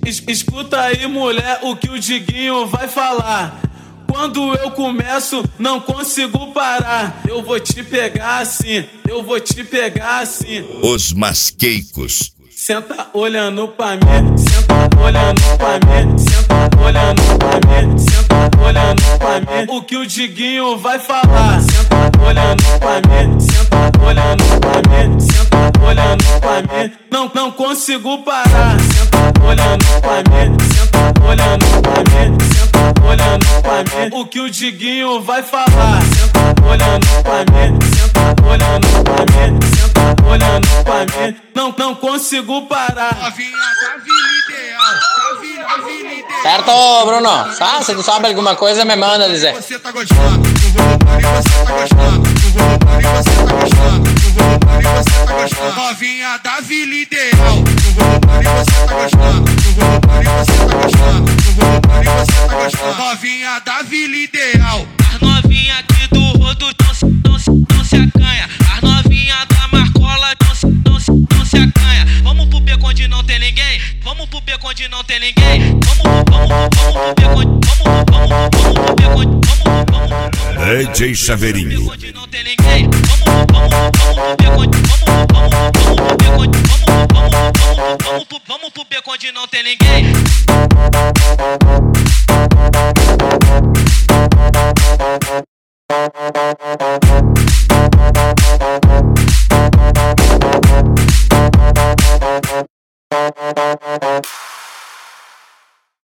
Escuta aí, mulher, o que o Diguinho vai falar. Quando eu começo, não consigo parar. Eu vou te pegar assim, eu vou te pegar assim. Os Masqueicos. Senta olhando pra mim, senta olhando pra mim, senta olhando pra mim, senta olhando pra mim. O que o Diguinho vai falar? Senta olhando pra mim, senta olhando pra mim, senta olhando pra mim. Não consigo parar. Senta olhando pra mim, senta olhando pra mim, senta olhando pra mim. O que o Diguinho vai falar? Senta olhando pra mim, senta olhando pra mim, senta olhando pra mim. Não consigo parar. Novinha da Vila Ideal, da Vila Ideal. Certo, Bruno? Se tu sabe alguma coisa, me manda dizer. Você tá gostando, eu vou roubar e você tá gostando, eu vou roubar e você tá gostando, eu vou roubar e você tá gostando. Novinha da Vila Ideal, eu vou roubar e você tá gostando, eu vou roubar e você tá gostando, eu vou roubar e você tá gostando. Novinha da Vila Ideal. As novinhas aqui do rodo não se acanha. As novinhas da Marcola não se acanha. Vamos pro beco onde não tem ninguém. Vamos pro beco onde não tem ninguém. Vamos pro beco onde DJ Chaveirinho. não tem ninguém. Vamos pro beco onde não tem ninguém.